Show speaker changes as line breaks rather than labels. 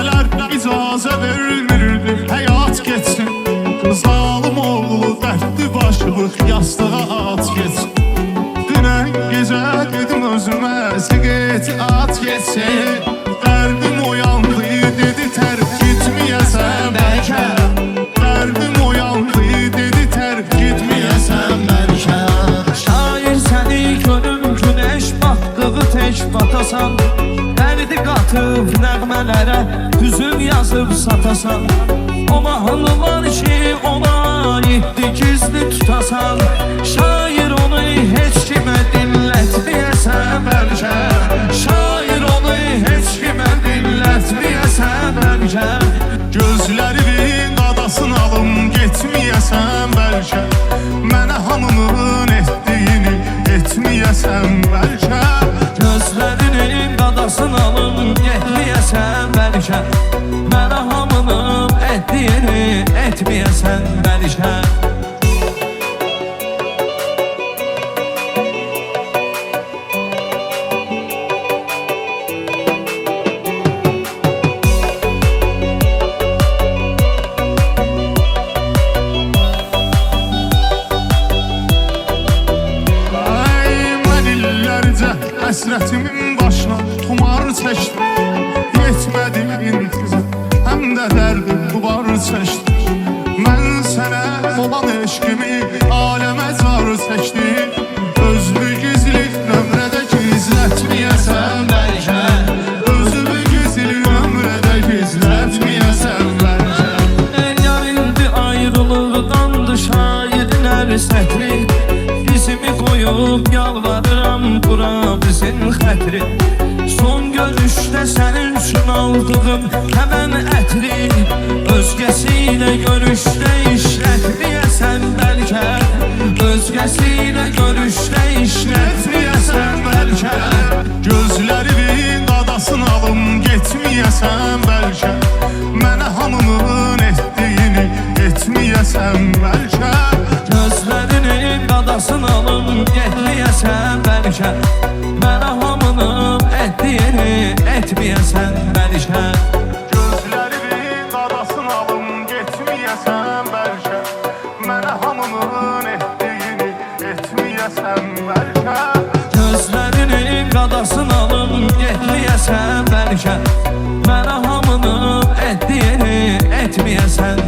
Ailələr icazə vermirdi həyat geçsin. Zalım oğlu dərdli başlıq yastığa at geçsin. Dünən gecə dedim özümə siqet at geçsin. Dərdim oyandı dedi tərk gitməyəsən bəlkə. Dərdim oyandı dedi tərk gitməyəsən bəlkə.
Şair səni gönül güneş batdığı tək batasan. Dərdi qatıb nəğmələrə hüzün yazıb satasan. O mahnılar ki ona aiddi gizli tutasan. Şair onu heç kimə dinlətməyəsən bəlkə. Şair onu heç kimə dinlətməyəsən bəlkə.
Gözlərinin qadasını alım getməyəsən bəlkə. Mənə hamının etdiyini etməyəsən bəlkə.
Gözlərinin qadasını alım getməyəsən bəlkə. Mənə hamının etdiyini etməyəsən bəlkə.
Həsrətimin başına tumar çəkdim. Yetmədi intizam, həm də dərdim duvar çəkdim. Mən sənə olan eşqimi aləmə car çəkdim. Özümü gizli nömrədə gizlətməyəsən bəlkə. Özümü gizli nömrədə gizlətməyəsən bəlkə.
Elyanildi ayrılıqdandı şairin hər sətri. Bizimi qoyub yalvarıram bura bizim xətri. Son görüşdə sənin üçün aldığım həmən ətri. Özgəsiylə görüşdə işlətməyəsən bəlkə. Özgəsiylə görüşdə işlətməyəsən bəlkə.
Gözlərinin qadasını alım getməyəsən bəlkə. Mənə hamının etdiyini etməyəsən bəlkə.
Gözlərinin qadasını alım getməyəsən bəlkə. Mənə hamının etdiyini etməyəsən bəlkə.
Gözlərinin qadasını alım getməyəsən bəlkə. Mənə hamının etdiyini etməyəsən bəlkə.
Gözlərinin qadasını alım getməyəsən bəlkə. Mənə hamının etdiyini etməyəsən